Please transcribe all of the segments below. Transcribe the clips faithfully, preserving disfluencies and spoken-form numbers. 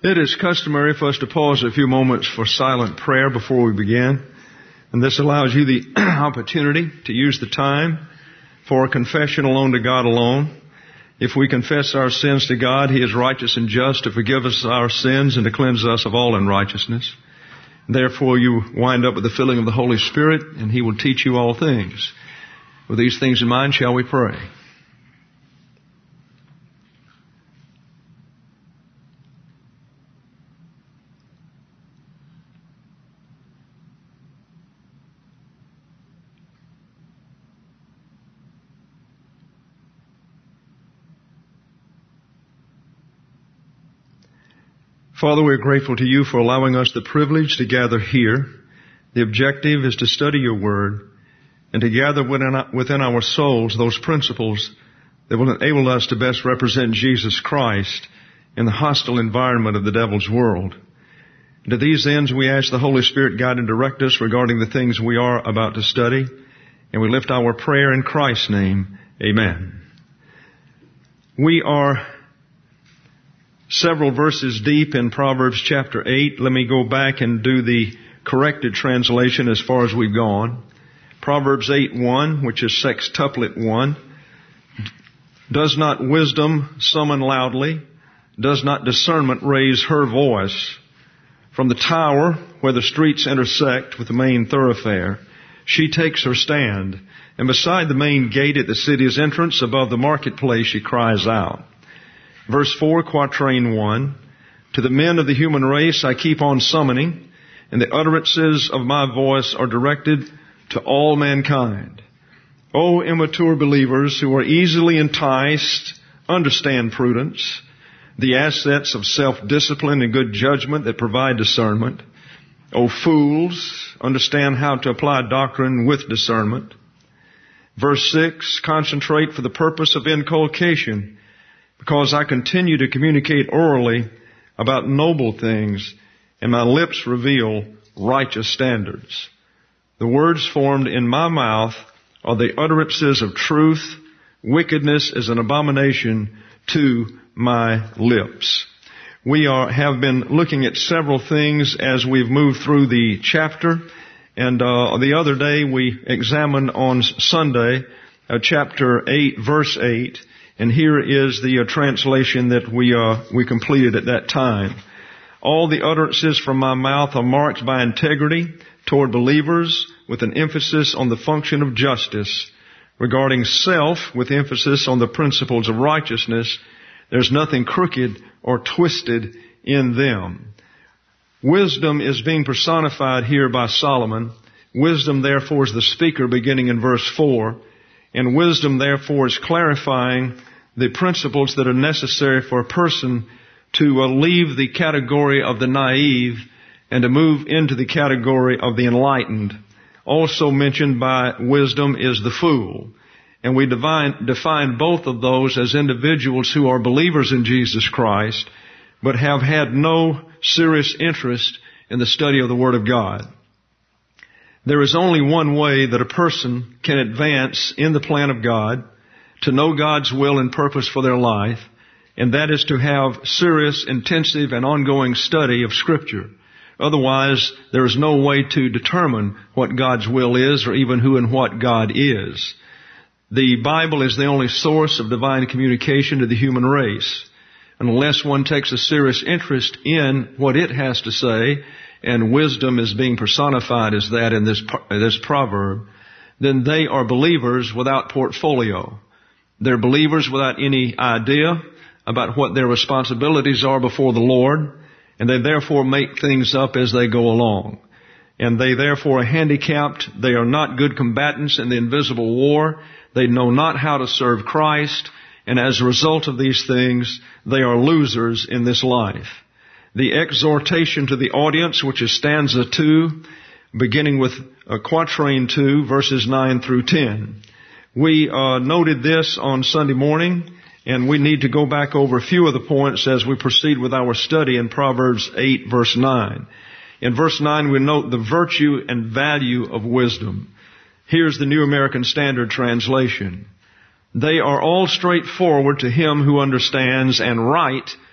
It is customary for us to pause a few moments for silent prayer before we begin. And this allows you the opportunity to use the time for a confession alone to God alone. If we confess our sins to God, He is righteous and just to forgive us our sins and to cleanse us of all unrighteousness. Therefore, you wind up with the filling of the Holy Spirit, and He will teach you all things. With these things in mind, shall we pray? Father, we are grateful to You for allowing us the privilege to gather here. The objective is to study Your Word and to gather within our souls those principles that will enable us to best represent Jesus Christ in the hostile environment of the devil's world. And to these ends, we ask the Holy Spirit guide and direct us regarding the things we are about to study. And we lift our prayer in Christ's name. Amen. We are several verses deep in Proverbs chapter eight. Let me go back and do the corrected translation as far as we've gone. Proverbs eight one, which is sextuplet one. Does not wisdom summon loudly? Does not discernment raise her voice? From the tower where the streets intersect with the main thoroughfare, she takes her stand. And beside the main gate at the city's entrance, above the marketplace, she cries out. Verse four, quatrain one. To the men of the human race I keep on summoning, and the utterances of my voice are directed to all mankind. O immature believers who are easily enticed, understand prudence, the assets of self-discipline and good judgment that provide discernment. O fools, understand how to apply doctrine with discernment. Verse six, concentrate for the purpose of inculcation, because I continue to communicate orally about noble things, and my lips reveal righteous standards. The words formed in my mouth are the utterances of truth. Wickedness is an abomination to my lips. We are, have been looking at several things as we've moved through the chapter. And uh, the other day we examined on Sunday uh, chapter eight, verse eight. And here is the uh, translation that we uh, we completed at that time. All the utterances from my mouth are marked by integrity toward believers, with an emphasis on the function of justice. Regarding self, with emphasis on the principles of righteousness, there's nothing crooked or twisted in them. Wisdom is being personified here by Solomon. Wisdom, therefore, is the speaker beginning in verse four. And wisdom, therefore, is clarifying the principles that are necessary for a person to uh, leave the category of the naive and to move into the category of the enlightened. Also mentioned by wisdom is the fool. And we define, define both of those as individuals who are believers in Jesus Christ, but have had no serious interest in the study of the Word of God. There is only one way that a person can advance in the plan of God, to know God's will and purpose for their life, and that is to have serious, intensive, and ongoing study of Scripture. Otherwise, there is no way to determine what God's will is or even who and what God is. The Bible is the only source of divine communication to the human race. And unless one takes a serious interest in what it has to say, and wisdom is being personified as that in this, this proverb, then they are believers without portfolio. They're believers without any idea about what their responsibilities are before the Lord, and they therefore make things up as they go along. And they therefore are handicapped. They are not good combatants in the invisible war. They know not how to serve Christ, and as a result of these things, they are losers in this life. The exhortation to the audience, which is stanza two, beginning with uh, quatrain two, verses nine through ten. We uh, noted this on Sunday morning, and we need to go back over a few of the points as we proceed with our study in Proverbs eight, verse nine. In verse nine, we note the virtue and value of wisdom. Here's the New American Standard Translation. They are all straightforward to him who understands, and right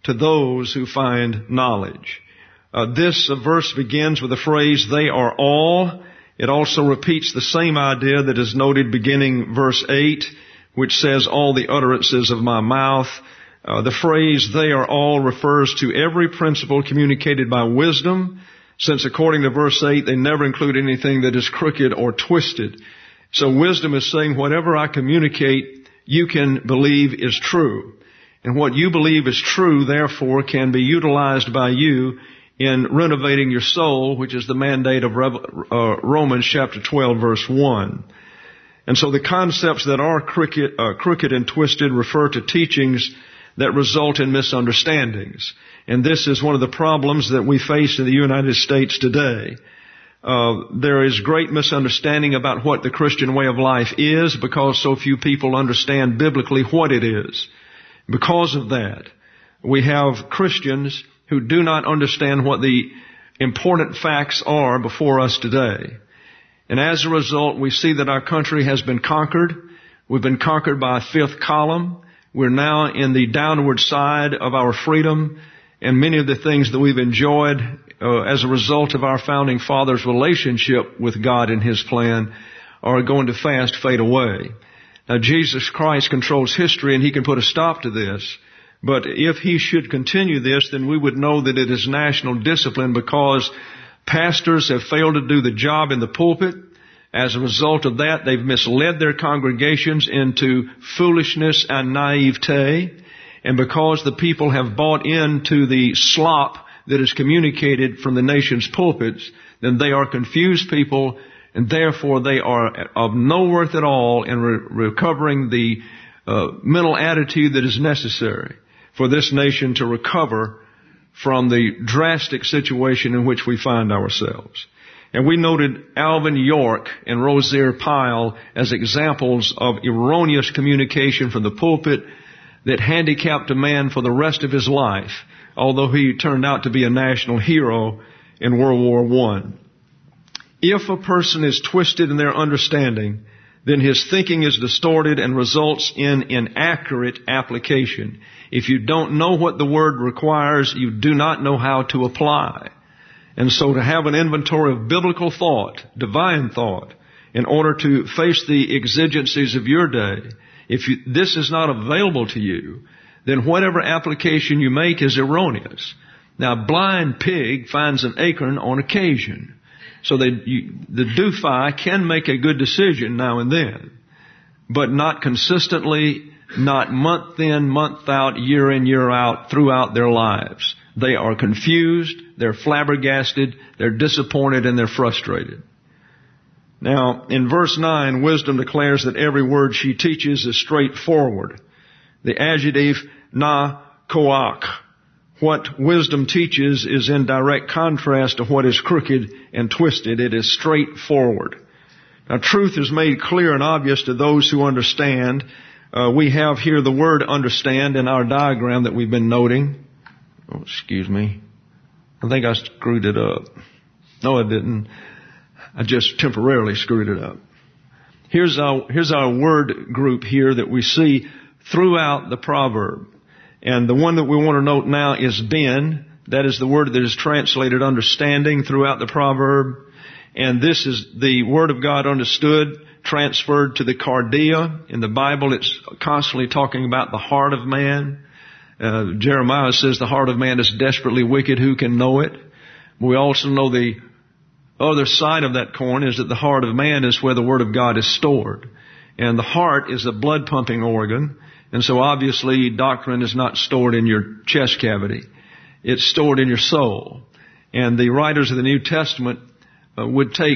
to those who find knowledge. Uh, this uh, verse begins with the phrase, they are all. It also repeats the same idea that is noted beginning verse eight, which says, all the utterances of my mouth. Uh, the phrase, they are all, refers to every principle communicated by wisdom, since according to verse eight, they never include anything that is crooked or twisted. So wisdom is saying, whatever I communicate, you can believe is true. And what you believe is true, therefore, can be utilized by you in renovating your soul, which is the mandate of uh, Romans chapter twelve, verse one. And so the concepts that are crooked, uh, crooked and twisted refer to teachings that result in misunderstandings. And this is one of the problems that we face in the United States today. Uh, there is great misunderstanding about what the Christian way of life is because so few people understand biblically what it is. Because of that, we have Christians who do not understand what the important facts are before us today. And as a result, we see that our country has been conquered. We've been conquered by a fifth column. We're now in the downward side of our freedom, and many of the things that we've enjoyed uh, as a result of our founding fathers' relationship with God and His plan are going to fast fade away. Now, Jesus Christ controls history, and He can put a stop to this. But if He should continue this, then we would know that it is national discipline because pastors have failed to do the job in the pulpit. As a result of that, they've misled their congregations into foolishness and naivete. And because the people have bought into the slop that is communicated from the nation's pulpits, then they are confused people, and therefore they are of no worth at all in re- recovering the uh, mental attitude that is necessary for this nation to recover from the drastic situation in which we find ourselves. And we noted Alvin York and Rozier Pyle as examples of erroneous communication from the pulpit that handicapped a man for the rest of his life, although he turned out to be a national hero in World War One. If a person is twisted in their understanding, then his thinking is distorted and results in inaccurate application. If you don't know what the Word requires, you do not know how to apply. And so to have an inventory of biblical thought, divine thought, in order to face the exigencies of your day, if you, this is not available to you, then whatever application you make is erroneous. Now, a blind pig finds an acorn on occasion. So they, you, the doofy can make a good decision now and then, but not consistently, not month in, month out, year in, year out, throughout their lives. They are confused, they're flabbergasted, they're disappointed, and they're frustrated. Now, in verse nine, wisdom declares that every word she teaches is straightforward. The adjective na koach, what wisdom teaches, is in direct contrast to what is crooked and twisted. It is straightforward. Now, truth is made clear and obvious to those who understand. Uh, we have here the word understand in our diagram that we've been noting. Oh, excuse me. I think I screwed it up. No, I didn't. I just temporarily screwed it up. Here's our, here's our word group here that we see throughout the proverb. And the one that we want to note now is ben. That is the word that is translated understanding throughout the proverb. And this is the word of God understood, transferred to the cardia. In the Bible, it's constantly talking about the heart of man. Uh, Jeremiah says the heart of man is desperately wicked. Who can know it? We also know the other side of that coin is that the heart of man is where the Word of God is stored. And the heart is a blood pumping organ. And so obviously doctrine is not stored in your chest cavity. It's stored in your soul. And the writers of the New Testament uh, would take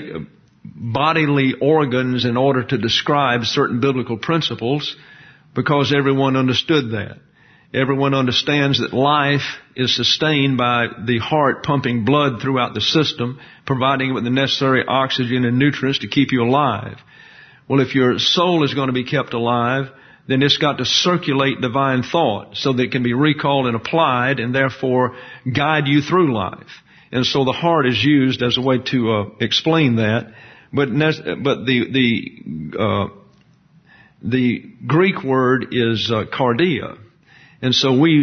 bodily organs in order to describe certain biblical principles because everyone understood that. Everyone understands that life is sustained by the heart pumping blood throughout the system, providing it with the necessary oxygen and nutrients to keep you alive. Well, if your soul is going to be kept alive, then it's got to circulate divine thought so that it can be recalled and applied and therefore guide you through life. And so the heart is used as a way to uh, explain that. But but the the uh, the Greek word is uh, cardia. And so we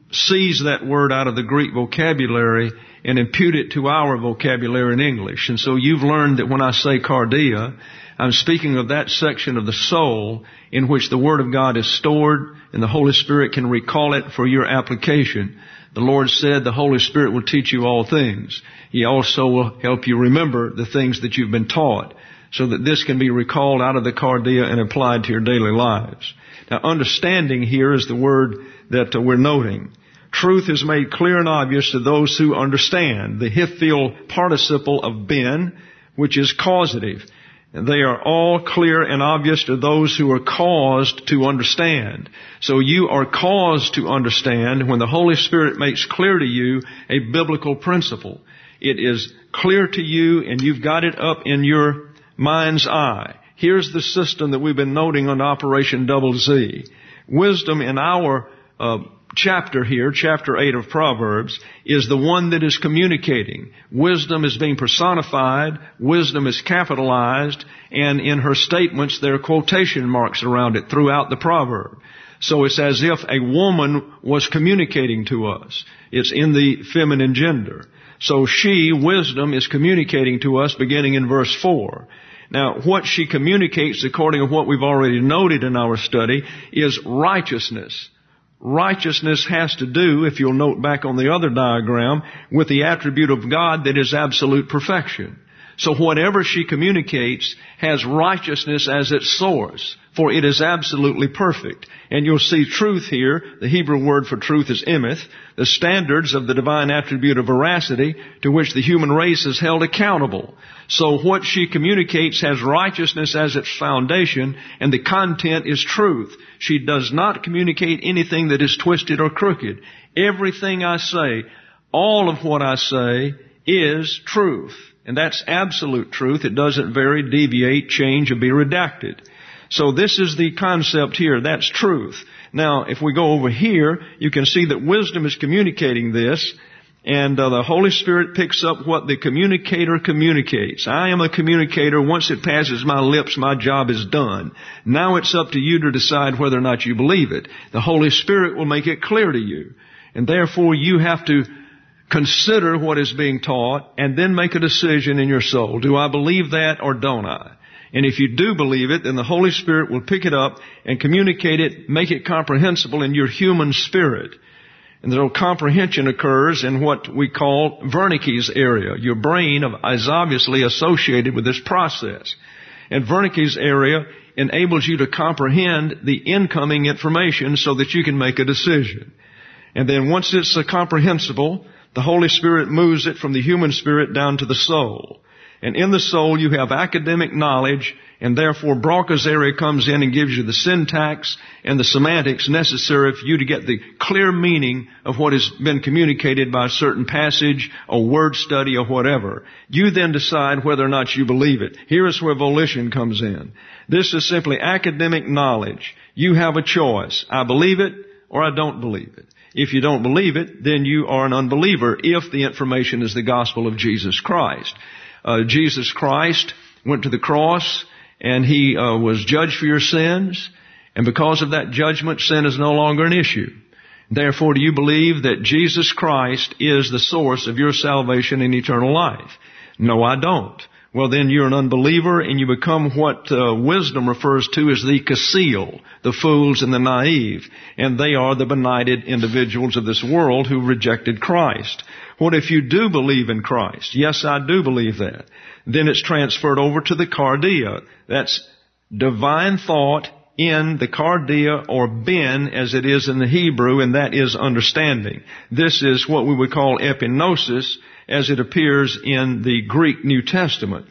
seize that word out of the Greek vocabulary and impute it to our vocabulary in English. And so you've learned that when I say cardia, I'm speaking of that section of the soul in which the Word of God is stored and the Holy Spirit can recall it for your application. The Lord said the Holy Spirit will teach you all things. He also will help you remember the things that you've been taught so that this can be recalled out of the cardia and applied to your daily lives. Now, understanding here is the word that uh, we're noting. Truth is made clear and obvious to those who understand. The Hiphil participle of ben, which is causative. They are all clear and obvious to those who are caused to understand. So you are caused to understand when the Holy Spirit makes clear to you a biblical principle. It is clear to you and you've got it up in your mind's eye. Here's the system that we've been noting on Operation Double Z. Wisdom in our uh, chapter here, chapter eight of Proverbs, is the one that is communicating. Wisdom is being personified, wisdom is capitalized, and in her statements there are quotation marks around it throughout the proverb. So it's as if a woman was communicating to us. It's in the feminine gender. So she, wisdom, is communicating to us beginning in verse four. Now, what she communicates, according to what we've already noted in our study, is righteousness. Righteousness has to do, if you'll note back on the other diagram, with the attribute of God that is absolute perfection. So whatever she communicates has righteousness as its source, for it is absolutely perfect. And you'll see truth here. The Hebrew word for truth is emeth, the standards of the divine attribute of veracity to which the human race is held accountable. So what she communicates has righteousness as its foundation, and the content is truth. She does not communicate anything that is twisted or crooked. Everything I say, all of what I say, is truth. And that's absolute truth. It doesn't vary, deviate, change, or be redacted. So this is the concept here. That's truth. Now, if we go over here, you can see that wisdom is communicating this, and uh, the Holy Spirit picks up what the communicator communicates. I am a communicator. Once it passes my lips, my job is done. Now it's up to you to decide whether or not you believe it. The Holy Spirit will make it clear to you. And therefore, you have to consider what is being taught and then make a decision in your soul. Do I believe that or don't I? And if you do believe it, then the Holy Spirit will pick it up and communicate it, make it comprehensible in your human spirit. And the comprehension occurs in what we call Wernicke's area. Your brain is obviously associated with this process. And Wernicke's area enables you to comprehend the incoming information so that you can make a decision. And then once it's comprehensible, the Holy Spirit moves it from the human spirit down to the soul. And in the soul you have academic knowledge, and therefore Broca's area comes in and gives you the syntax and the semantics necessary for you to get the clear meaning of what has been communicated by a certain passage or word study or whatever. You then decide whether or not you believe it. Here is where volition comes in. This is simply academic knowledge. You have a choice. I believe it or I don't believe it. If you don't believe it, then you are an unbeliever if the information is the gospel of Jesus Christ. Uh, Jesus Christ went to the cross and He uh, was judged for your sins. And because of that judgment, sin is no longer an issue. Therefore, do you believe that Jesus Christ is the source of your salvation and eternal life? No, I don't. Well, then you're an unbeliever and you become what uh, wisdom refers to as the kasil, the fools and the naive. And they are the benighted individuals of this world who rejected Christ. What if you do believe in Christ? Yes, I do believe that. Then it's transferred over to the cardia. That's divine thought in the cardia or ben as it is in the Hebrew, and that is understanding. This is what we would call epignosis as it appears in the Greek New Testament.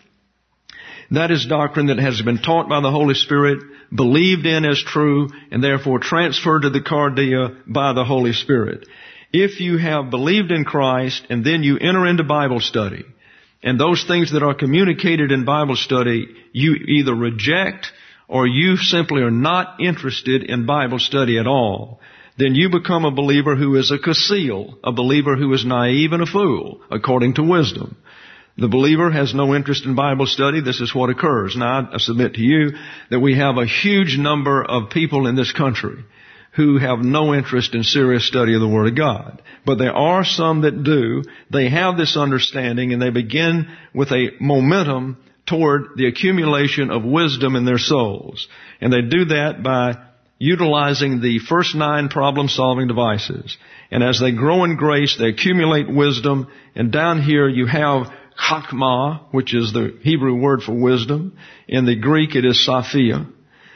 That is doctrine that has been taught by the Holy Spirit, believed in as true, and therefore transferred to the cardia by the Holy Spirit. If you have believed in Christ and then you enter into Bible study, and those things that are communicated in Bible study, you either reject or you simply are not interested in Bible study at all, then you become a believer who is a kasil, a believer who is naive and a fool, according to wisdom. The believer has no interest in Bible study. This is what occurs. Now, I submit to you that we have a huge number of people in this country who have no interest in serious study of the Word of God. But there are some that do. They have this understanding, and they begin with a momentum toward the accumulation of wisdom in their souls. And they do that by utilizing the first nine problem-solving devices. And as they grow in grace, they accumulate wisdom. And down here you have chakmah, which is the Hebrew word for wisdom. In the Greek it is sophia.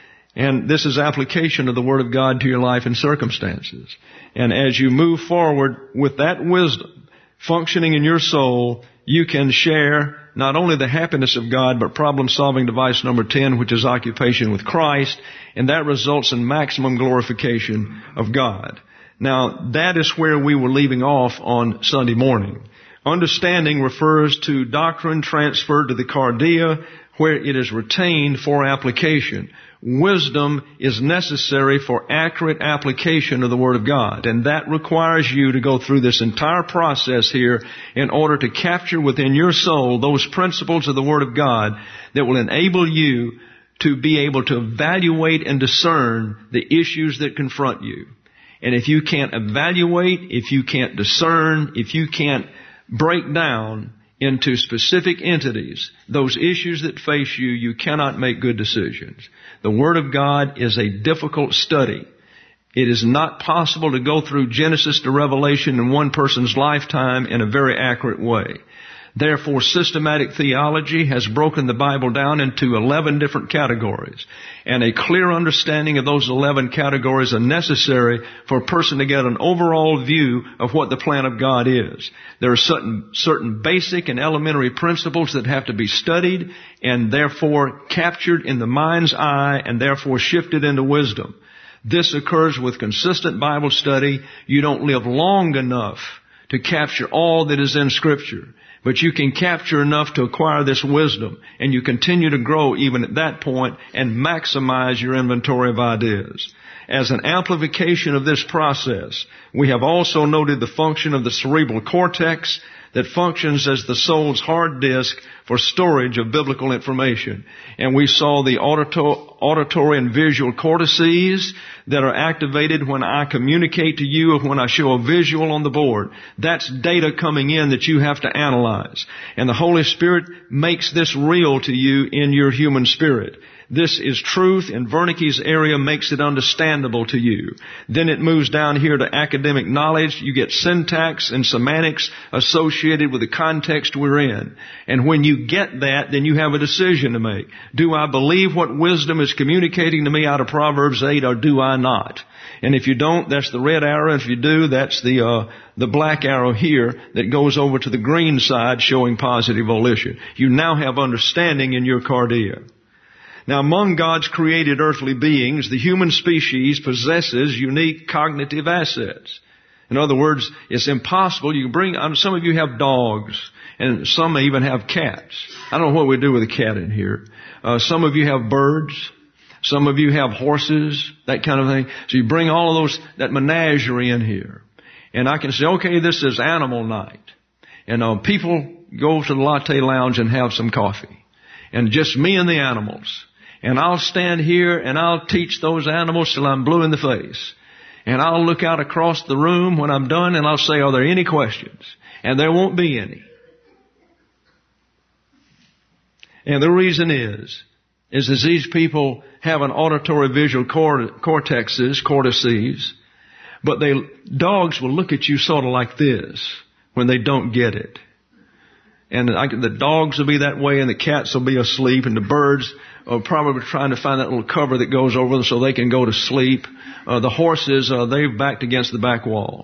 And this is application of the Word of God to your life and circumstances. And as you move forward with that wisdom functioning in your soul, you can share not only the happiness of God, but problem-solving device number ten, which is occupation with Christ, and that results in maximum glorification of God. Now, that is where we were leaving off on Sunday morning. Understanding refers to doctrine transferred to the cardia, where it is retained for application. Wisdom is necessary for accurate application of the Word of God, and that requires you to go through this entire process here in order to capture within your soul those principles of the Word of God that will enable you to be able to evaluate and discern the issues that confront you. And if you can't evaluate, if you can't discern, if you can't break down into specific entities those issues that face you, you cannot make good decisions. The Word of God is a difficult study. It is not possible to go through Genesis to Revelation in one person's lifetime in a very accurate way. Therefore, systematic theology has broken the Bible down into eleven different categories. And a clear understanding of those eleven categories are necessary for a person to get an overall view of what the plan of God is. There are certain, certain basic and elementary principles that have to be studied and therefore captured in the mind's eye and therefore shifted into wisdom. This occurs with consistent Bible study. You don't live long enough to capture all that is in Scripture. But you can capture enough to acquire this wisdom, and you continue to grow even at that point and maximize your inventory of ideas. As an amplification of this process, we have also noted the function of the cerebral cortex that functions as the soul's hard disk for storage of biblical information. And we saw the auditory and visual cortices that are activated when I communicate to you or when I show a visual on the board. That's data coming in that you have to analyze. And the Holy Spirit makes this real to you in your human spirit. This is truth, and Wernicke's area makes it understandable to you. Then it moves down here to academic knowledge. You get syntax and semantics associated with the context we're in. And when you get that, then you have a decision to make. Do I believe what wisdom is communicating to me out of Proverbs eight, or do I not? And if you don't, that's the red arrow. If you do, that's the uh, the black arrow here that goes over to the green side showing positive volition. You now have understanding in your cardia. Now, among God's created earthly beings, the human species possesses unique cognitive assets. In other words, it's impossible. You can bring, um, some of you have dogs, and some may even have cats. I don't know what we do with a cat in here. Uh, some of you have birds. Some of you have horses, that kind of thing. So you bring all of those, that menagerie in here. And I can say, okay, this is animal night. And uh, people go to the latte lounge and have some coffee. And just me and the animals. And I'll stand here and I'll teach those animals till I'm blue in the face. And I'll look out across the room when I'm done and I'll say, are there any questions? And there won't be any. And the reason is, is that these people have an auditory visual cortexes, cortices, but they, dogs will look at you sort of like this when they don't get it. And I, the dogs will be that way, and the cats will be asleep, and the birds are probably trying to find that little cover that goes over them so they can go to sleep. Uh, the horses, uh, they've backed against the back wall.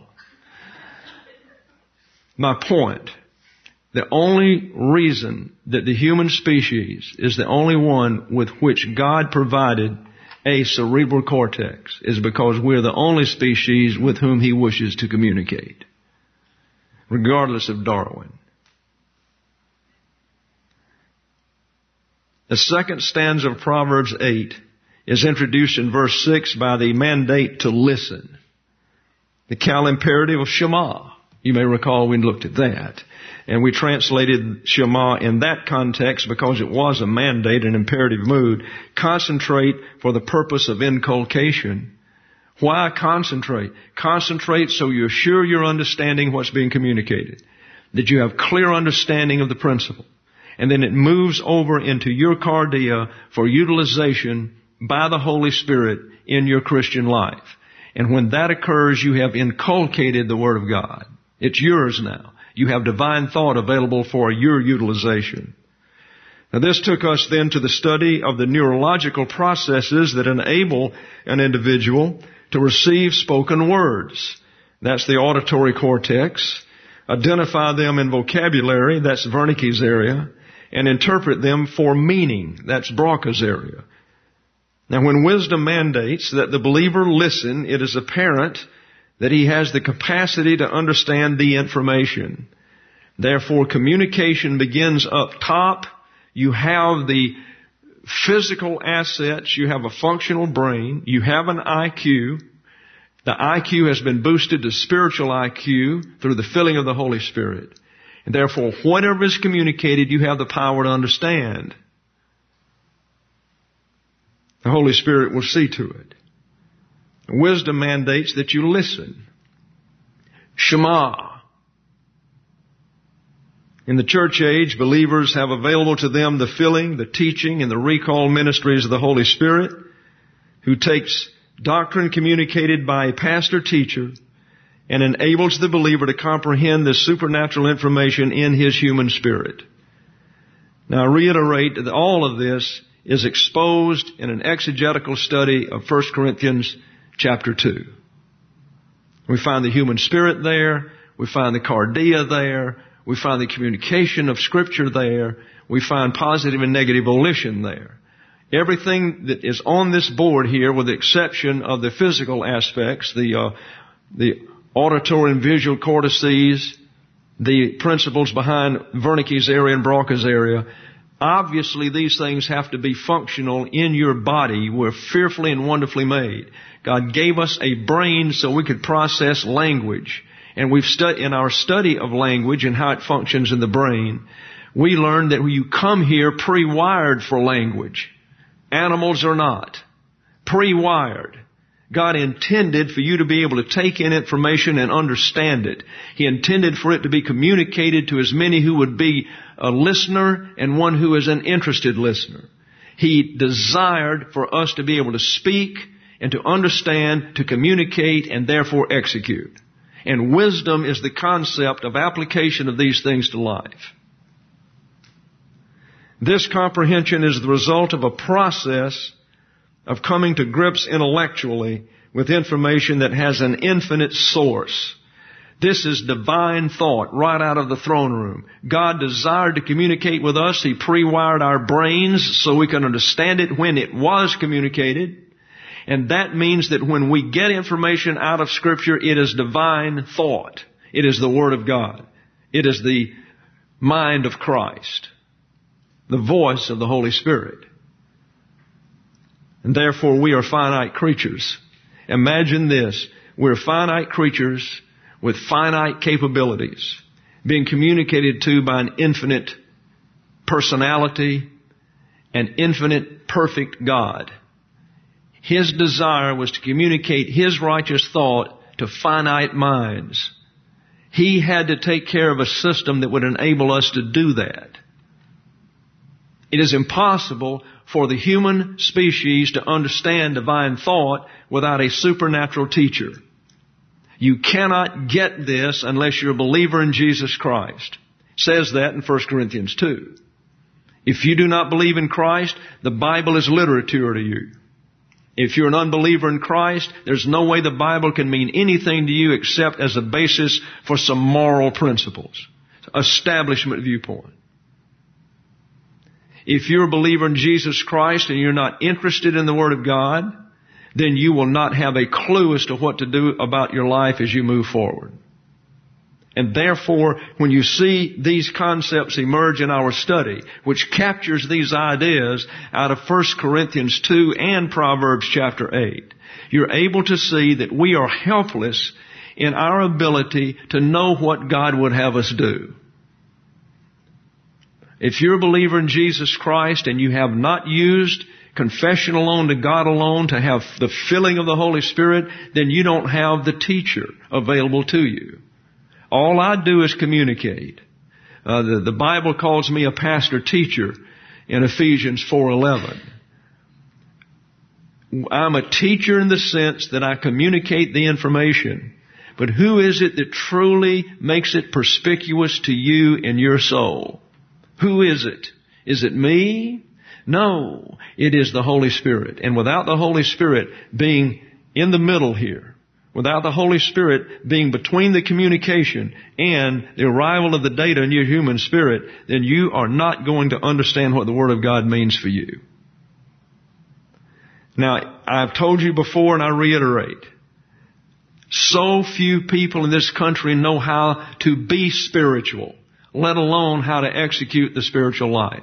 My point, the only reason that the human species is the only one with which God provided a cerebral cortex is because we're the only species with whom He wishes to communicate, regardless of Darwin. The second stanza of Proverbs eight is introduced in verse six by the mandate to listen. The Cal imperative of Shema. You may recall we looked at that. And we translated Shema in that context because it was a mandate, an imperative mood. Concentrate for the purpose of inculcation. Why concentrate? Concentrate so you're sure you're understanding what's being communicated, that you have clear understanding of the principle. And then it moves over into your cardia for utilization by the Holy Spirit in your Christian life. And when that occurs, you have inculcated the Word of God. It's yours now. You have divine thought available for your utilization. Now this took us then to the study of the neurological processes that enable an individual to receive spoken words. That's the auditory cortex. Identify them in vocabulary, that's Wernicke's area, and interpret them for meaning, that's Broca's area. Now when wisdom mandates that the believer listen, it is apparent that he has the capacity to understand the information. Therefore, communication begins up top. You have the physical assets. You have a functional brain. You have an I Q. The I Q has been boosted to spiritual I Q through the filling of the Holy Spirit. And therefore, whatever is communicated, you have the power to understand. The Holy Spirit will see to it. Wisdom mandates that you listen. Shema. In the church age, believers have available to them the filling, the teaching, and the recall ministries of the Holy Spirit, who takes doctrine communicated by a pastor-teacher and enables the believer to comprehend this supernatural information in his human spirit. Now, I reiterate that all of this is exposed in an exegetical study of First Corinthians chapter two. We find the human spirit there. We find the cardia there. We find the communication of Scripture there. We find positive and negative volition there. Everything that is on this board here, with the exception of the physical aspects, the uh, the auditory and visual cortices, the principles behind Wernicke's area and Broca's area, obviously these things have to be functional in your body. We're fearfully and wonderfully made. God gave us a brain so we could process language. And we've studied in our study of language and how it functions in the brain, we learned that when you come here pre-wired for language. Animals are not. Pre-wired. God intended for you to be able to take in information and understand it. He intended for it to be communicated to as many who would be a listener and one who is an interested listener. He desired for us to be able to speak and to understand, to communicate, and therefore execute. And wisdom is the concept of application of these things to life. This comprehension is the result of a process of coming to grips intellectually with information that has an infinite source. This is divine thought right out of the throne room. God desired to communicate with us. He pre-wired our brains so we can understand it when it was communicated. And that means that when we get information out of Scripture, it is divine thought. It is the Word of God. It is the mind of Christ. The voice of the Holy Spirit. And therefore we are finite creatures. Imagine this. We're finite creatures with finite capabilities being communicated to by an infinite personality, an infinite perfect God. His desire was to communicate His righteous thought to finite minds. He had to take care of a system that would enable us to do that. It is impossible for the human species to understand divine thought without a supernatural teacher. You cannot get this unless you're a believer in Jesus Christ. It says that in First Corinthians two. If you do not believe in Christ, the Bible is literature to you. If you're an unbeliever in Christ, there's no way the Bible can mean anything to you except as a basis for some moral principles. Establishment viewpoint. If you're a believer in Jesus Christ and you're not interested in the Word of God, then you will not have a clue as to what to do about your life as you move forward. And therefore, when you see these concepts emerge in our study, which captures these ideas out of First Corinthians two and Proverbs chapter eight, you're able to see that we are helpless in our ability to know what God would have us do. If you're a believer in Jesus Christ and you have not used confession alone to God alone, to have the filling of the Holy Spirit, then you don't have the teacher available to you. All I do is communicate. Uh, the, the Bible calls me a pastor teacher in Ephesians four eleven. I'm a teacher in the sense that I communicate the information. But who is it that truly makes it perspicuous to you in your soul? Who is it? Is it me? No, it is the Holy Spirit. And without the Holy Spirit being in the middle here, without the Holy Spirit being between the communication and the arrival of the data in your human spirit, then you are not going to understand what the Word of God means for you. Now, I've told you before and I reiterate, so few people in this country know how to be spiritual, let alone how to execute the spiritual life.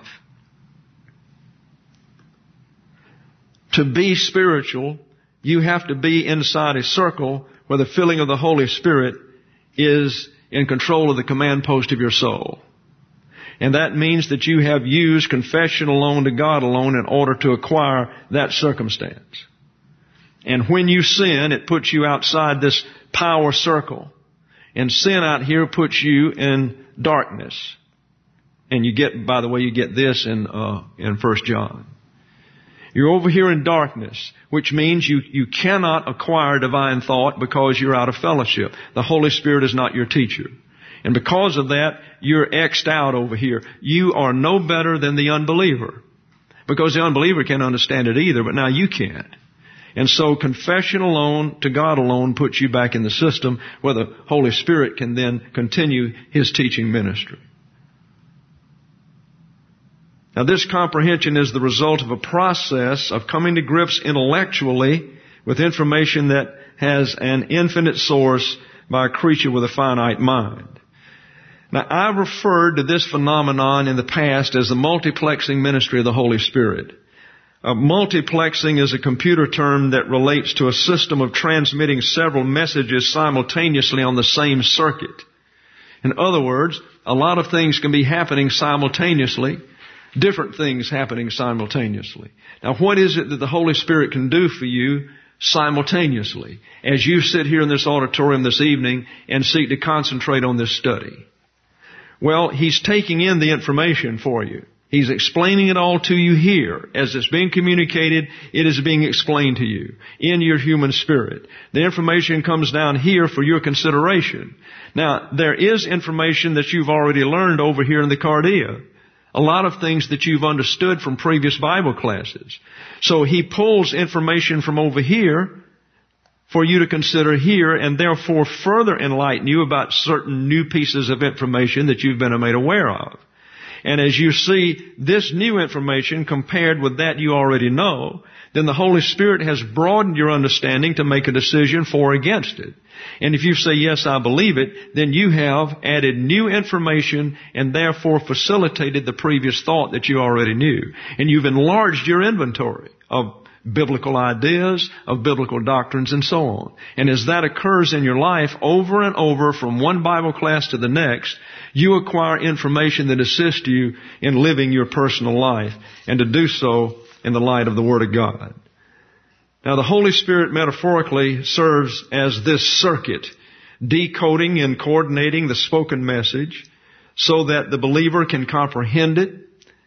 To be spiritual, you have to be inside a circle where the filling of the Holy Spirit is in control of the command post of your soul. And that means that you have used confession alone to God alone in order to acquire that circumstance. And when you sin, it puts you outside this power circle. And sin out here puts you in darkness. And you get, by the way, you get this in, uh, in First John. You're over here in darkness, which means you, you cannot acquire divine thought because you're out of fellowship. The Holy Spirit is not your teacher. And because of that, you're X'd out over here. You are no better than the unbeliever. Because the unbeliever can't understand it either, but now you can't. And so confession alone to God alone puts you back in the system where the Holy Spirit can then continue His teaching ministry. Now this comprehension is the result of a process of coming to grips intellectually with information that has an infinite source by a creature with a finite mind. Now I've referred to this phenomenon in the past as the multiplexing ministry of the Holy Spirit. Uh, multiplexing is a computer term that relates to a system of transmitting several messages simultaneously on the same circuit. In other words, a lot of things can be happening simultaneously, different things happening simultaneously. Now, what is it that the Holy Spirit can do for you simultaneously as you sit here in this auditorium this evening and seek to concentrate on this study? Well, He's taking in the information for you. He's explaining it all to you here. As it's being communicated, it is being explained to you in your human spirit. The information comes down here for your consideration. Now, there is information that you've already learned over here in the cardia. A lot of things that you've understood from previous Bible classes. So He pulls information from over here for you to consider here and therefore further enlighten you about certain new pieces of information that you've been made aware of. And as you see this new information compared with that you already know, then the Holy Spirit has broadened your understanding to make a decision for or against it. And if you say, yes, I believe it, then you have added new information and therefore facilitated the previous thought that you already knew. And you've enlarged your inventory of biblical ideas, of biblical doctrines, and so on. And as that occurs in your life over and over from one Bible class to the next, you acquire information that assists you in living your personal life and to do so in the light of the Word of God. Now, the Holy Spirit metaphorically serves as this circuit, decoding and coordinating the spoken message so that the believer can comprehend it,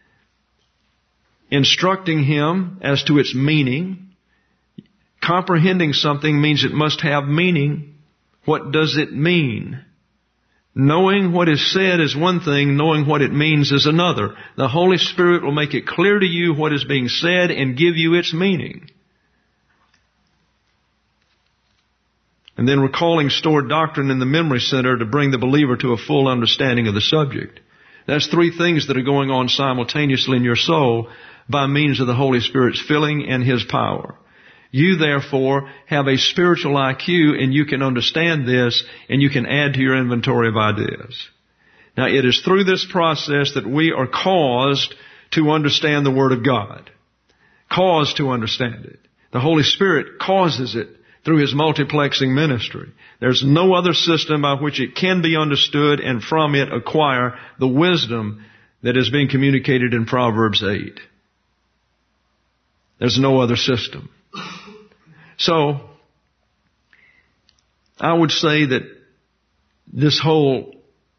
instructing him as to its meaning. Comprehending something means it must have meaning. What does it mean? Knowing what is said is one thing, knowing what it means is another. The Holy Spirit will make it clear to you what is being said and give you its meaning. And then recalling stored doctrine in the memory center to bring the believer to a full understanding of the subject. That's three things that are going on simultaneously in your soul by means of the Holy Spirit's filling and His power. You, therefore, have a spiritual I Q and you can understand this and you can add to your inventory of ideas. Now, it is through this process that we are caused to understand the Word of God. Caused to understand it. The Holy Spirit causes it through His multiplexing ministry. There's no other system by which it can be understood and from it acquire the wisdom that is being communicated in Proverbs eight. There's no other system. So, I would say that this whole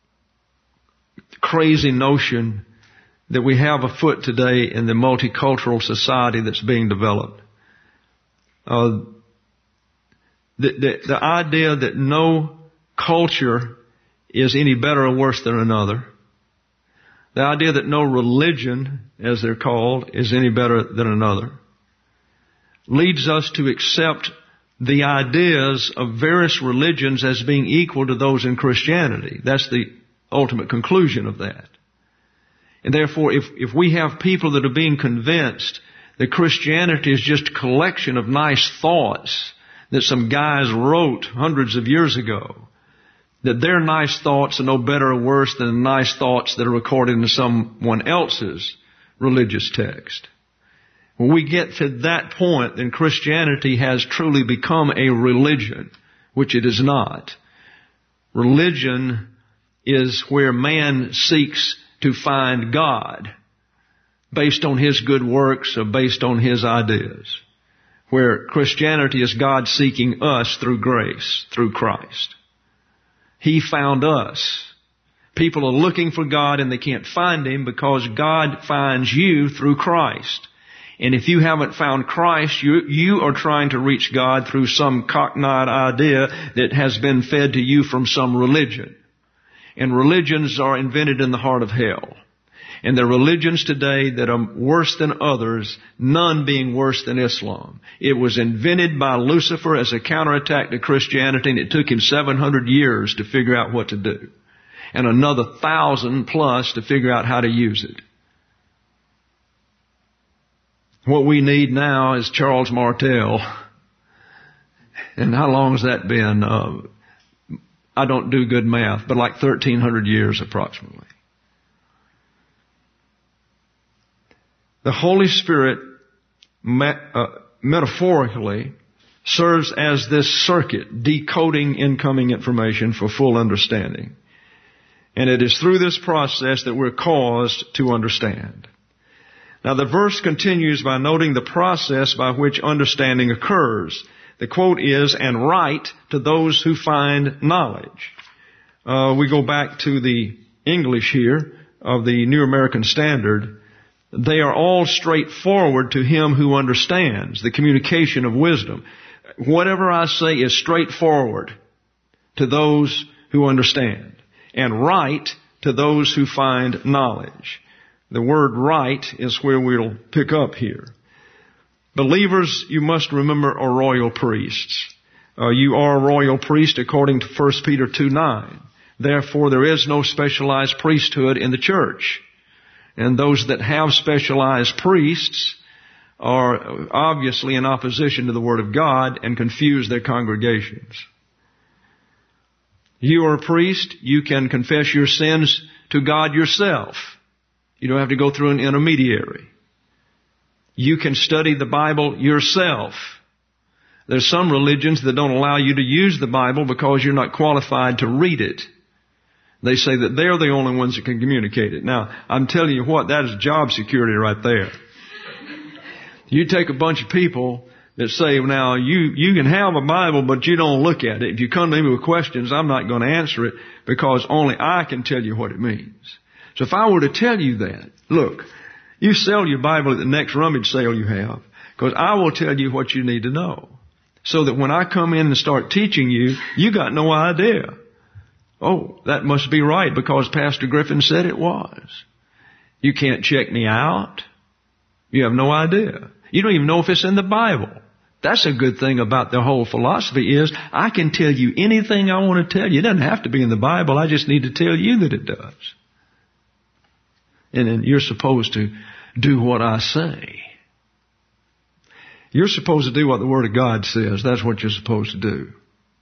crazy notion that we have afoot today in the multicultural society that's being developed, uh, the, the, the idea that no culture is any better or worse than another, the idea that no religion, as they're called, is any better than another, leads us to accept the ideas of various religions as being equal to those in Christianity. That's the ultimate conclusion of that. And therefore, if, if we have people that are being convinced that Christianity is just a collection of nice thoughts that some guys wrote hundreds of years ago, that their nice thoughts are no better or worse than the nice thoughts that are recorded in someone else's religious text. When we get to that point, then Christianity has truly become a religion, which it is not. Religion is where man seeks to find God based on his good works or based on his ideas. Where Christianity is God seeking us through grace, through Christ. He found us. People are looking for God and they can't find Him because God finds you through Christ. And if you haven't found Christ, you, you are trying to reach God through some cockneyed idea that has been fed to you from some religion. And religions are invented in the heart of hell. And there are religions today that are worse than others, none being worse than Islam. It was invented by Lucifer as a counterattack to Christianity, and it took him seven hundred years to figure out what to do. And another thousand plus to figure out how to use it. What we need now is Charles Martel. And how long has that been? Uh, I don't do good math, but like thirteen hundred years approximately. The Holy Spirit, met, uh, metaphorically, serves as this circuit, decoding incoming information for full understanding. And it is through this process that we're caused to understand. Now the verse continues by noting the process by which understanding occurs. The quote is, "and write to those who find knowledge." Uh, we go back to the English here of the New American Standard. They are all straightforward to him who understands, the communication of wisdom. Whatever I say is straightforward to those who understand. And right to those who find knowledge. The word right is where we'll pick up here. Believers, you must remember, are royal priests. Uh, you are a royal priest according to First Peter two nine. Therefore, there is no specialized priesthood in the church. And those that have specialized priests are obviously in opposition to the Word of God and confuse their congregations. You are a priest. You can confess your sins to God yourself. You don't have to go through an intermediary. You can study the Bible yourself. There's some religions that don't allow you to use the Bible because you're not qualified to read it. They say that they're the only ones that can communicate it. Now, I'm telling you what, that is job security right there. You take a bunch of people that say, now, you, you can have a Bible, but you don't look at it. If you come to me with questions, I'm not going to answer it because only I can tell you what it means. So if I were to tell you that, look, you sell your Bible at the next rummage sale you have, because I will tell you what you need to know. So that when I come in and start teaching you, you got no idea. Oh, that must be right because Pastor Griffin said it was. You can't check me out. You have no idea. You don't even know if it's in the Bible. That's a good thing about the whole philosophy is I can tell you anything I want to tell you. It doesn't have to be in the Bible. I just need to tell you that it does. And then you're supposed to do what I say. You're supposed to do what the Word of God says. That's what you're supposed to do.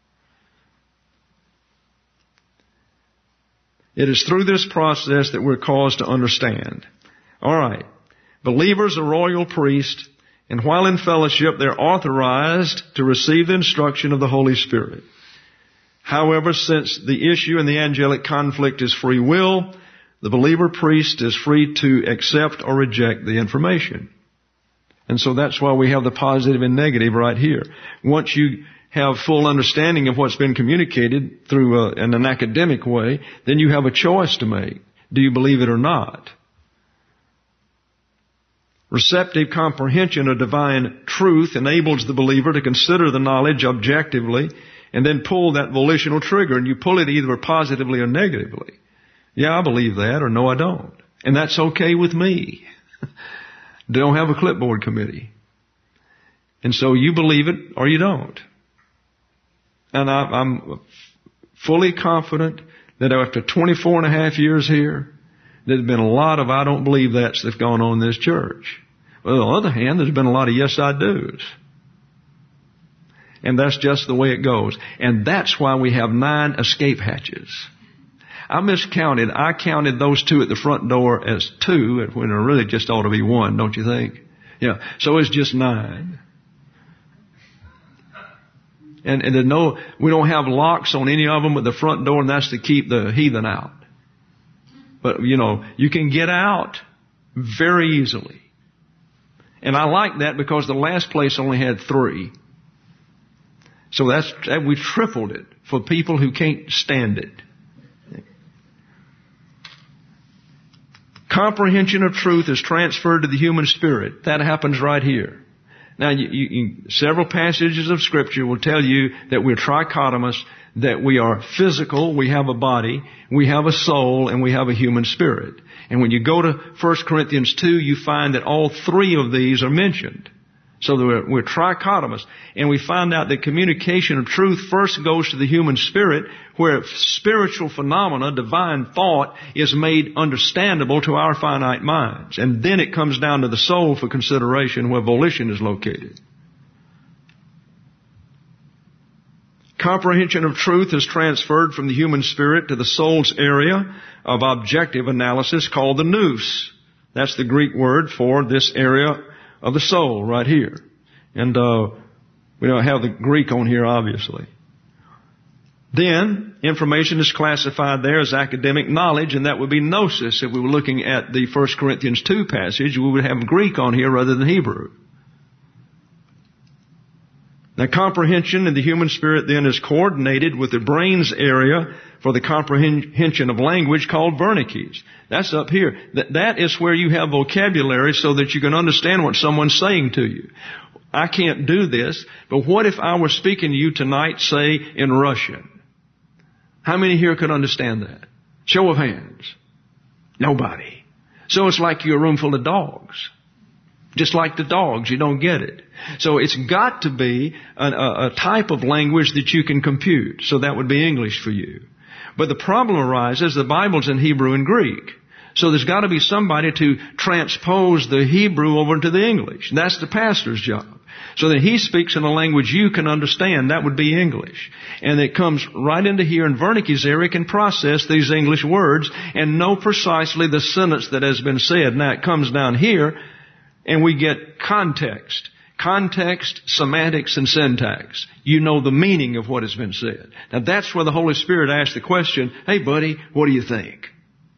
It is through this process that we're caused to understand. All right. Believers are royal priests, and while in fellowship, they're authorized to receive the instruction of the Holy Spirit. However, since the issue in the angelic conflict is free will, the believer priest is free to accept or reject the information. And so that's why we have the positive and negative right here. Once you have full understanding of what's been communicated through a, in an academic way, then you have a choice to make. Do you believe it or not? Receptive comprehension of divine truth enables the believer to consider the knowledge objectively and then pull that volitional trigger, and you pull it either positively or negatively. Yeah, I believe that, or no, I don't. And that's okay with me. They don't have a clipboard committee. And so you believe it or you don't. And I, I'm fully confident that after twenty-four and a half years here, there's been a lot of I don't believe that's that's gone on in this church. Well, on the other hand, there's been a lot of yes I do's. And that's just the way it goes. And that's why we have nine escape hatches. I miscounted. I counted those two at the front door as two, when there really just ought to be one, don't you think? Yeah. So it's just nine. And, and there's no, we don't have locks on any of them at the front door, and that's to keep the heathen out. But, you know, you can get out very easily. And I like that because the last place only had three. So that's, we tripled it for people who can't stand it. Comprehension of truth is transferred to the human spirit. That happens right here. Now, you, you, several passages of Scripture will tell you that we're trichotomous, that we are physical, we have a body, we have a soul, and we have a human spirit. And when you go to First Corinthians two, you find that all three of these are mentioned. So that we're, we're trichotomous. And we find out that communication of truth first goes to the human spirit, where spiritual phenomena, divine thought, is made understandable to our finite minds. And then it comes down to the soul for consideration, where volition is located. Comprehension of truth is transferred from the human spirit to the soul's area of objective analysis called the nous. That's the Greek word for this area of the soul right here. And uh we don't have the Greek on here, obviously. Then, information is classified there as academic knowledge, and that would be gnosis. If we were looking at the First Corinthians two passage, we would have Greek on here rather than Hebrew. Now, comprehension in the human spirit then is coordinated with the brain's area for the comprehension of language called Wernicke's. That's up here. That, that is where you have vocabulary so that you can understand what someone's saying to you. I can't do this, but what if I were speaking to you tonight, say, in Russian? How many here could understand that? Show of hands. Nobody. So it's like you're a room full of dogs. Just like the dogs, you don't get it. So it's got to be a, a, a type of language that you can compute. So that would be English for you. But the problem arises, the Bible's in Hebrew and Greek. So there's got to be somebody to transpose the Hebrew over into the English. That's the pastor's job. So that he speaks in a language you can understand. That would be English. And it comes right into here, and Wernicke's area can process these English words and know precisely the sentence that has been said. Now it comes down here, and we get context. Context, semantics, and syntax. You know the meaning of what has been said. Now that's where the Holy Spirit asks the question, hey buddy, what do you think?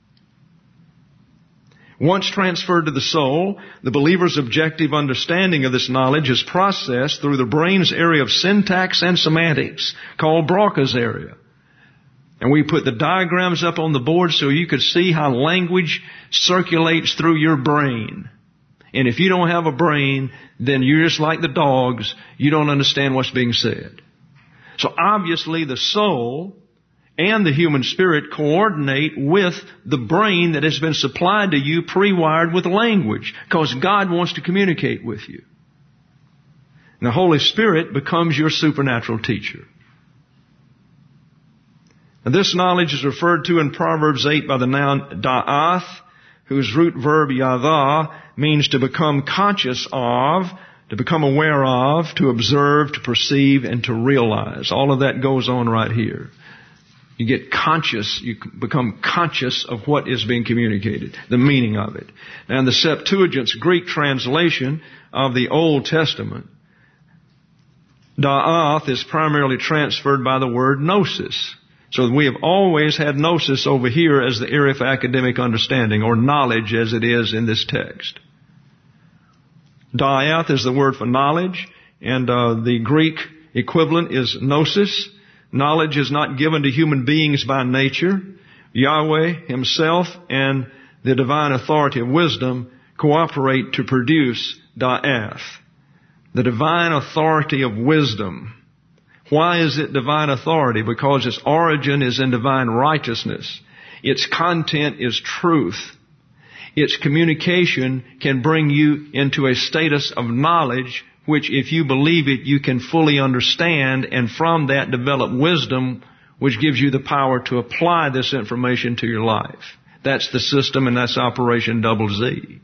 Once transferred to the soul, the believer's objective understanding of this knowledge is processed through the brain's area of syntax and semantics, called Broca's area. And we put the diagrams up on the board so you could see how language circulates through your brain. And if you don't have a brain, then you're just like the dogs. You don't understand what's being said. So obviously the soul and the human spirit coordinate with the brain that has been supplied to you pre-wired with language, because God wants to communicate with you. And the Holy Spirit becomes your supernatural teacher. Now this knowledge is referred to in Proverbs eight by the noun da'ath, whose root verb yadah means to become conscious of, to become aware of, to observe, to perceive, and to realize. All of that goes on right here. You get conscious, you become conscious of what is being communicated, the meaning of it. Now in the Septuagint's Greek translation of the Old Testament, da'ath is primarily transferred by the word gnosis. So we have always had gnosis over here as the area for academic understanding, or knowledge as it is in this text. Daath is the word for knowledge, and uh, the Greek equivalent is gnosis. Knowledge is not given to human beings by nature. Yahweh Himself and the divine authority of wisdom cooperate to produce Daath. The divine authority of wisdom. Why is it divine authority? Because its origin is in divine righteousness. Its content is truth. Its communication can bring you into a status of knowledge which, if you believe it, you can fully understand, and from that develop wisdom, which gives you the power to apply this information to your life. That's the system, and that's Operation Double Z.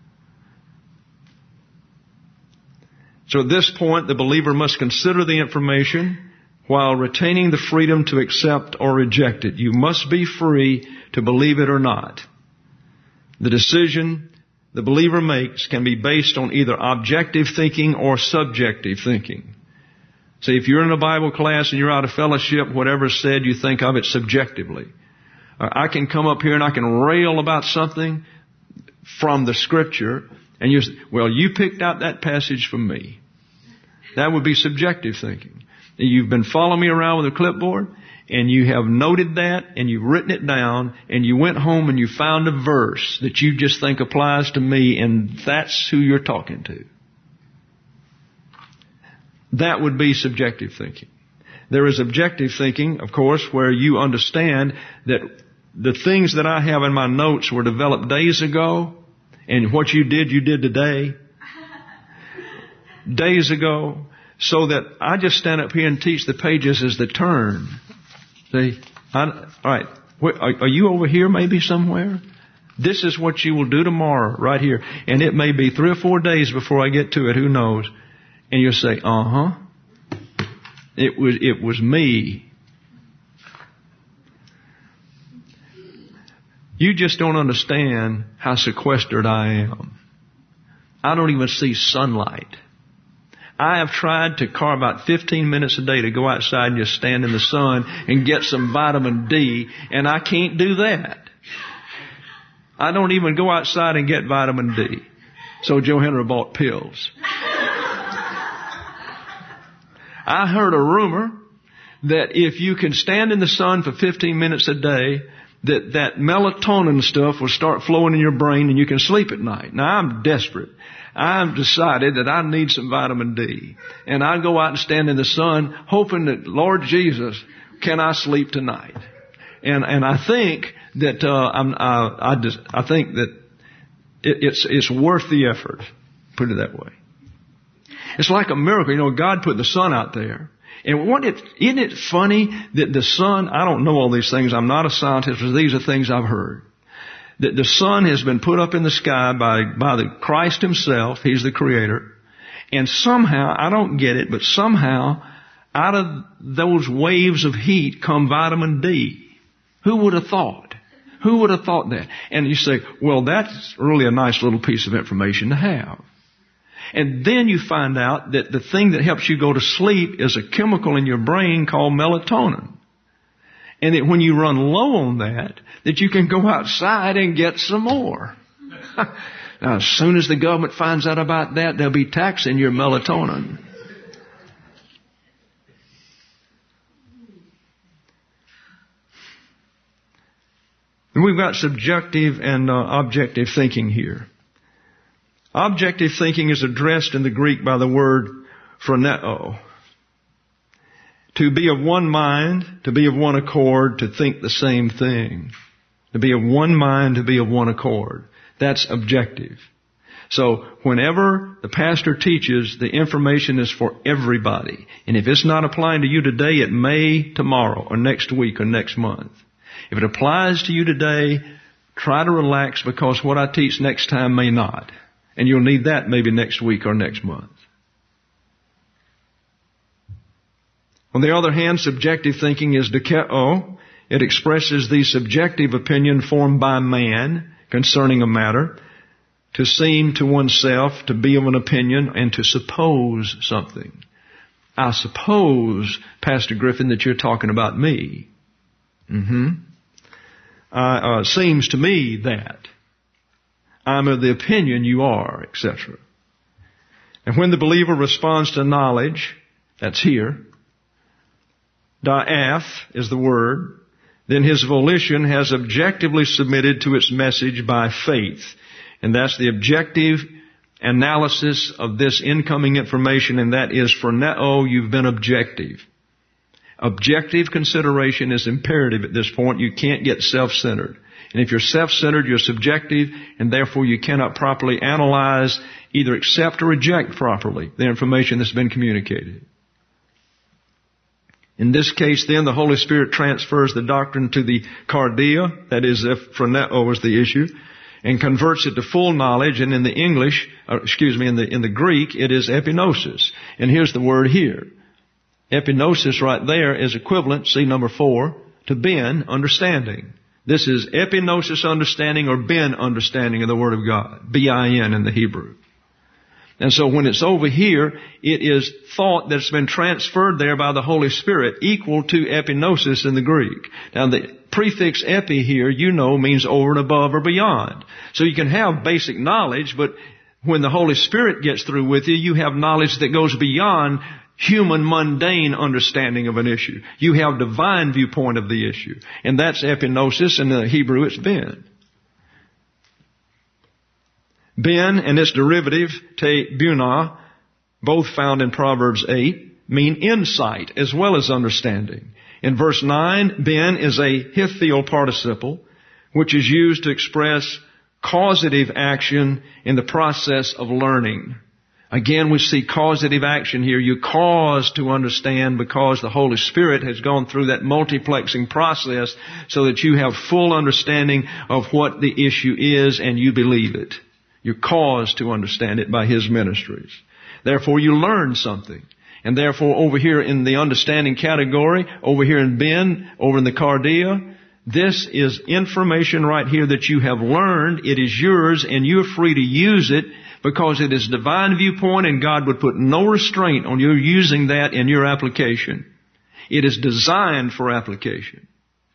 So at this point, the believer must consider the information while retaining the freedom to accept or reject it. You must be free to believe it or not. The decision the believer makes can be based on either objective thinking or subjective thinking. See, if you're in a Bible class and you're out of fellowship, whatever's said, you think of it subjectively. I can come up here and I can rail about something from the Scripture, and you say, well, you picked out that passage from me. That would be subjective thinking. You've been following me around with a clipboard, and you have noted that, and you've written it down, and you went home and you found a verse that you just think applies to me, and that's who you're talking to. That would be subjective thinking. There is objective thinking, of course, where you understand that the things that I have in my notes were developed days ago, and what you did, you did today. Days ago. So that I just stand up here and teach the pages as they turn. See? I, all right. Are, are you over here maybe somewhere? This is what you will do tomorrow, right here. And it may be three or four days before I get to it. Who knows? And you'll say, uh-huh. It was, it was me. You just don't understand how sequestered I am. I don't even see sunlight. I have tried to carve out fifteen minutes a day to go outside and just stand in the sun and get some vitamin D, and I can't do that. I don't even go outside and get vitamin D. So Joe Henry bought pills. I heard a rumor that if you can stand in the sun for fifteen minutes a day, that that melatonin stuff will start flowing in your brain and you can sleep at night. Now, I'm desperate. I've decided that I need some vitamin D. And I go out and stand in the sun hoping that, Lord Jesus, can I sleep tonight? And and I think that uh, I'm, uh, I just, I think that it, it's it's worth the effort. Put it that way. It's like a miracle. You know, God put the sun out there. And what it, isn't it funny that the sun, I don't know all these things. I'm not a scientist, but these are things I've heard. That the sun has been put up in the sky by, by the Christ Himself. He's the Creator. And somehow, I don't get it, but somehow, out of those waves of heat come vitamin D. Who would have thought? Who would have thought that? And you say, well, that's really a nice little piece of information to have. And then you find out that the thing that helps you go to sleep is a chemical in your brain called melatonin. And that when you run low on that, that you can go outside and get some more. Now, as soon as the government finds out about that, they'll be taxing your melatonin. And we've got subjective and uh, objective thinking here. Objective thinking is addressed in the Greek by the word phroneo. To be of one mind, to be of one accord, to think the same thing. To be of one mind, to be of one accord. That's objective. So whenever the pastor teaches, the information is for everybody. And if it's not applying to you today, it may tomorrow or next week or next month. If it applies to you today, try to relax, because what I teach next time may not. And you'll need that maybe next week or next month. On the other hand, subjective thinking is dikeo. It expresses the subjective opinion formed by man concerning a matter, to seem to oneself to be of an opinion and to suppose something. I suppose, Pastor Griffin, that you're talking about me. Mm-hmm. Uh, uh, seems to me that. I'm of the opinion you are, et cetera. And when the believer responds to knowledge, that's here, da'af is the word, then his volition has objectively submitted to its message by faith. And that's the objective analysis of this incoming information, and that is, for now, you've been objective. Objective consideration is imperative at this point. You can't get self-centered. And if you're self-centered, you're subjective, and therefore you cannot properly analyze, either accept or reject properly the information that's been communicated. In this case, then, the Holy Spirit transfers the doctrine to the cardia, that is, if phroneo was the issue, and converts it to full knowledge. And in the English, or excuse me, in the in the Greek, it is epinosis. And here's the word here. Epinosis right there is equivalent, see number four, to ben, understanding. This is epinosis understanding or ben understanding of the Word of God. B I N in the Hebrew. And so when it's over here, it is thought that's been transferred there by the Holy Spirit, equal to epinosis in the Greek. Now the prefix epi here, you know, means over and above or beyond. So you can have basic knowledge, but when the Holy Spirit gets through with you, you have knowledge that goes beyond human mundane understanding of an issue. You have divine viewpoint of the issue. And that's epinosis. In the Hebrew, it's ben. Ben and its derivative, te bunah, both found in Proverbs eight, mean insight as well as understanding. In verse nine, ben is a hithial participle, which is used to express causative action in the process of learning. Again, we see causative action here. You cause to understand because the Holy Spirit has gone through that multiplexing process so that you have full understanding of what the issue is and you believe it. You're caused to understand it by His ministries. Therefore, you learn something. And therefore, over here in the understanding category, over here in Ben, over in the cardia, this is information right here that you have learned. It is yours and you're free to use it because it is divine viewpoint and God would put no restraint on you using that in your application. It is designed for application.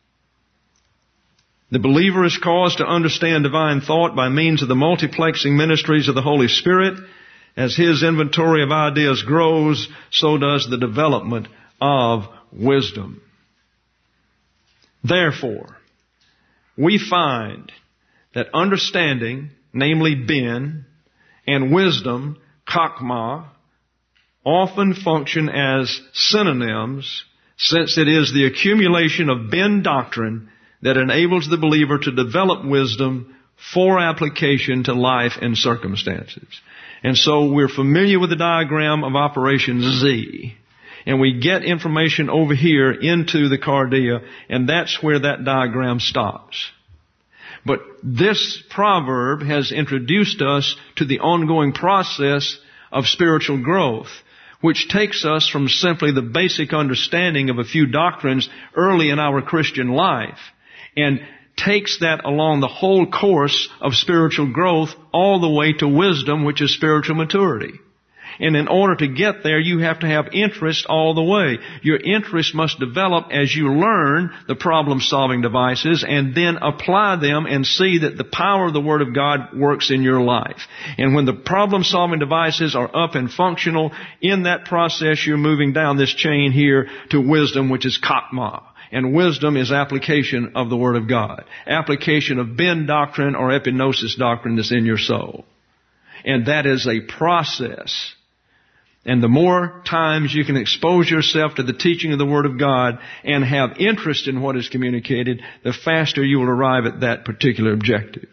The believer is caused to understand divine thought by means of the multiplexing ministries of the Holy Spirit. As his inventory of ideas grows, so does the development of wisdom. Therefore, we find that understanding, namely ben, and wisdom, chokmah, often function as synonyms, since it is the accumulation of ben doctrine that enables the believer to develop wisdom for application to life and circumstances. And so we're familiar with the diagram of Operation Z. And we get information over here into the cardia, and that's where that diagram stops. But this proverb has introduced us to the ongoing process of spiritual growth, which takes us from simply the basic understanding of a few doctrines early in our Christian life, and takes that along the whole course of spiritual growth all the way to wisdom, which is spiritual maturity. And in order to get there, you have to have interest all the way. Your interest must develop as you learn the problem-solving devices and then apply them and see that the power of the Word of God works in your life. And when the problem-solving devices are up and functional, in that process you're moving down this chain here to wisdom, which is chokmah. And wisdom is application of the Word of God. Application of ben doctrine or epinosis doctrine that's in your soul. And that is a process. And the more times you can expose yourself to the teaching of the Word of God and have interest in what is communicated, the faster you will arrive at that particular objective.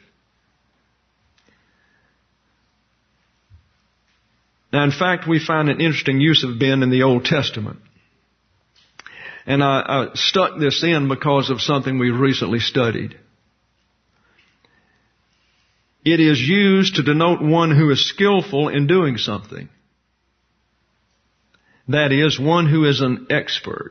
Now, in fact, we find an interesting use of ben in the Old Testament. And I, I stuck this in because of something we recently studied. It is used to denote one who is skillful in doing something. That is, one who is an expert.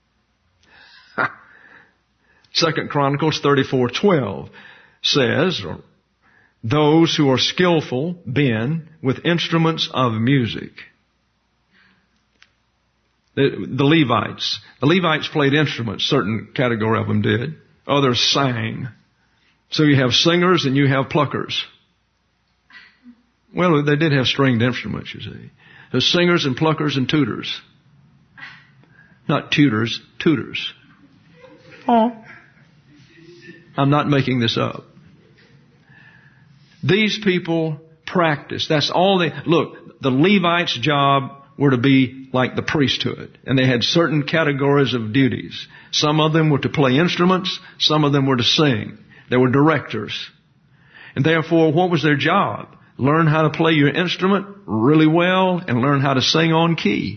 Second Chronicles thirty-four twelve says, those who are skillful, ben, with instruments of music. The, the Levites. The Levites played instruments. Certain category of them did. Others sang. So you have singers and you have pluckers. Well, they did have stringed instruments, you see. There's singers and pluckers and tutors. Not tutors, tutors. Oh. I'm not making this up. These people practice. That's all they... Look, the Levites' job were to be like the priesthood. And they had certain categories of duties. Some of them were to play instruments. Some of them were to sing. They were directors. And therefore, what was their job? Learn how to play your instrument really well and learn how to sing on key.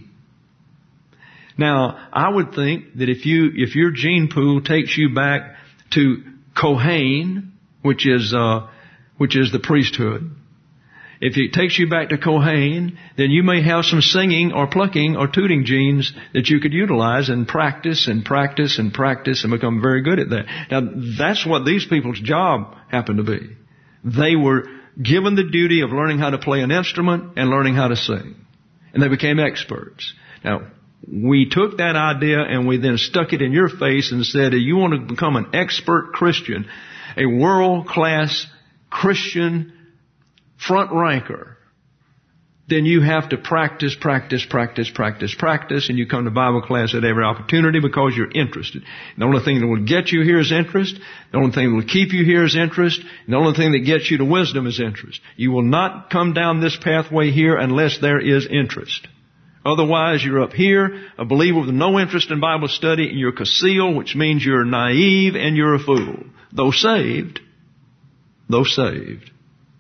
Now, I would think that if you, if your gene pool takes you back to Kohen, which is, uh, which is the priesthood, if it takes you back to Kohen, then you may have some singing or plucking or tooting genes that you could utilize and practice and practice and practice and become very good at that. Now, that's what these people's job happened to be. They were given the duty of learning how to play an instrument and learning how to sing. And they became experts. Now, we took that idea and we then stuck it in your face and said, if you want to become an expert Christian, a world-class Christian front ranker, then you have to practice, practice, practice, practice, practice, and you come to Bible class at every opportunity because you're interested. The only thing that will get you here is interest. The only thing that will keep you here is interest. And the only thing that gets you to wisdom is interest. You will not come down this pathway here unless there is interest. Otherwise, you're up here, a believer with no interest in Bible study, and you're concealed, which means you're naive and you're a fool. Though saved, though saved.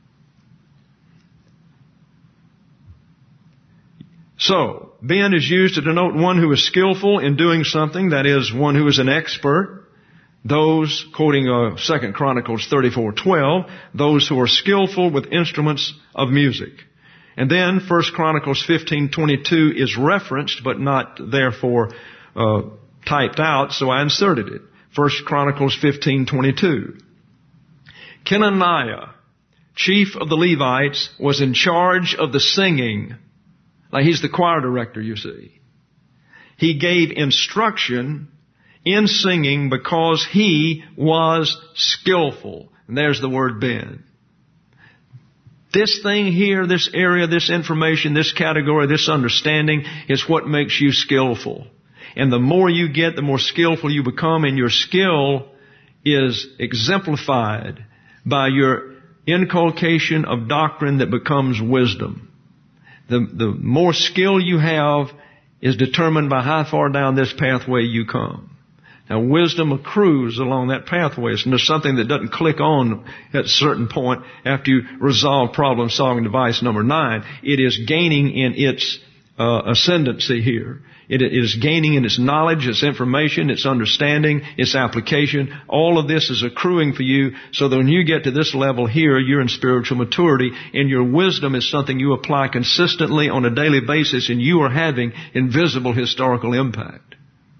So, ben is used to denote one who is skillful in doing something, that is, one who is an expert. Those, quoting uh, Second Chronicles thirty-four twelve, those who are skillful with instruments of music. And then First Chronicles fifteen twenty-two is referenced, but not therefore uh, typed out, so I inserted it. First Chronicles fifteen twenty-two. Kenaniah, chief of the Levites, was in charge of the singing. Like he's the choir director, you see. He gave instruction in singing because he was skillful. And there's the word ben. This thing here, this area, this information, this category, this understanding is what makes you skillful. And the more you get, the more skillful you become, and your skill is exemplified by your inculcation of doctrine that becomes wisdom. The, the more skill you have is determined by how far down this pathway you come. Now, wisdom accrues along that pathway. It's there's something that doesn't click on at a certain point after you resolve problem-solving device number nine. It is gaining in its uh, ascendancy here. It is gaining in its knowledge, its information, its understanding, its application. All of this is accruing for you so that when you get to this level here, you're in spiritual maturity, and your wisdom is something you apply consistently on a daily basis, and you are having invisible historical impact.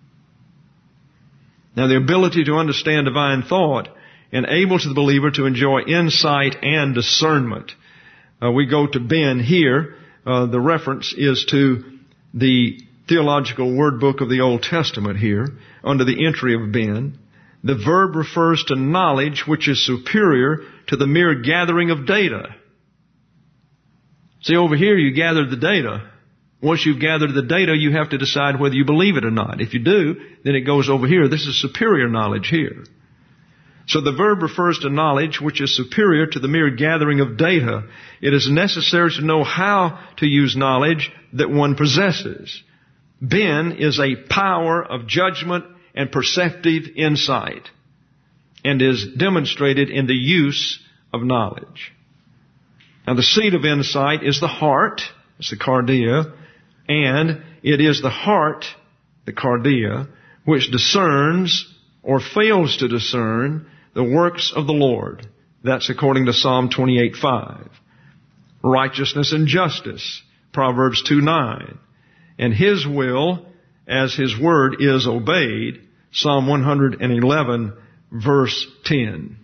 Now, the ability to understand divine thought enables the believer to enjoy insight and discernment. Uh, we go to Ben here. Uh, the reference is to the Theological Word Book of the Old Testament here, under the entry of Ben. The verb refers to knowledge which is superior to the mere gathering of data. See, over here you gathered the data. Once you've gathered the data, you have to decide whether you believe it or not. If you do, then it goes over here. This is superior knowledge here. So the verb refers to knowledge which is superior to the mere gathering of data. It is necessary to know how to use knowledge that one possesses. Ben is a power of judgment and perceptive insight, and is demonstrated in the use of knowledge. Now, the seat of insight is the heart, it's the cardia, and it is the heart, the cardia, which discerns or fails to discern the works of the Lord. That's according to Psalm twenty-eight five. Righteousness and justice, Proverbs two nine. And His will, as His word is obeyed, Psalm one eleven, verse ten.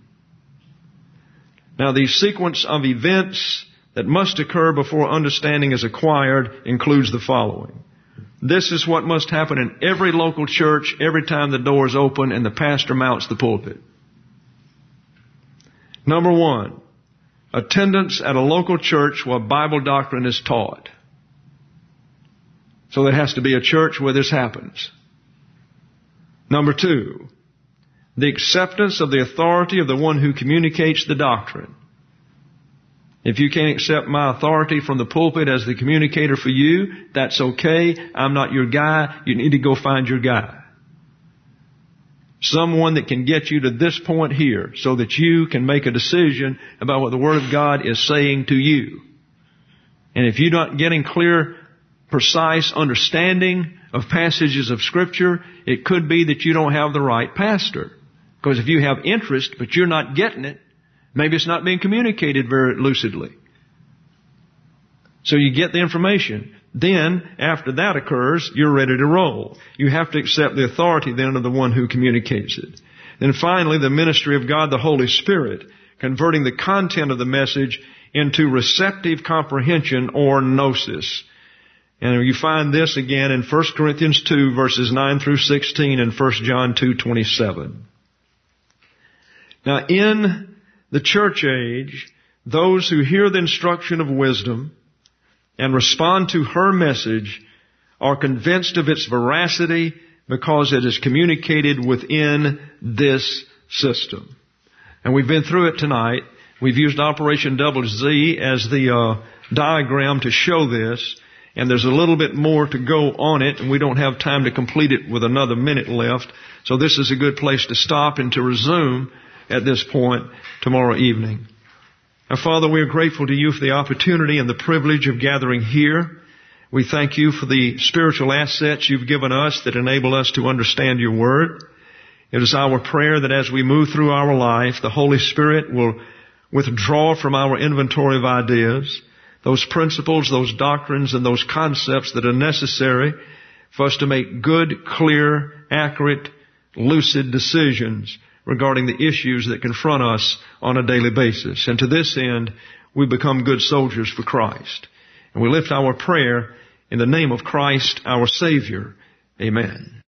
Now, the sequence of events that must occur before understanding is acquired includes the following. This is what must happen in every local church every time the doors open and the pastor mounts the pulpit. Number one, attendance at a local church where Bible doctrine is taught. So there has to be a church where this happens. Number two, the acceptance of the authority of the one who communicates the doctrine. If you can't accept my authority from the pulpit as the communicator for you, that's okay. I'm not your guy. You need to go find your guy. Someone that can get you to this point here so that you can make a decision about what the Word of God is saying to you. And if you're not getting clear, precise understanding of passages of Scripture, it could be that you don't have the right pastor. Because if you have interest but you're not getting it, maybe it's not being communicated very lucidly. So you get the information. Then, after that occurs, you're ready to roll. You have to accept the authority then of the one who communicates it. Then finally, the ministry of God, the Holy Spirit, converting the content of the message into receptive comprehension or gnosis. And you find this again in First Corinthians two, verses nine through sixteen, and First John two, twenty-seven. Now, in the church age, those who hear the instruction of wisdom and respond to her message are convinced of its veracity because it is communicated within this system. And we've been through it tonight. We've used Operation Double Z as the uh, diagram to show this. And there's a little bit more to go on it, and we don't have time to complete it with another minute left. So this is a good place to stop and to resume at this point tomorrow evening. Now, Father, we are grateful to you for the opportunity and the privilege of gathering here. We thank you for the spiritual assets you've given us that enable us to understand your word. It is our prayer that as we move through our life, the Holy Spirit will withdraw from our inventory of ideas those principles, those doctrines, and those concepts that are necessary for us to make good, clear, accurate, lucid decisions regarding the issues that confront us on a daily basis. And to this end, we become good soldiers for Christ. And we lift our prayer in the name of Christ, our Savior. Amen.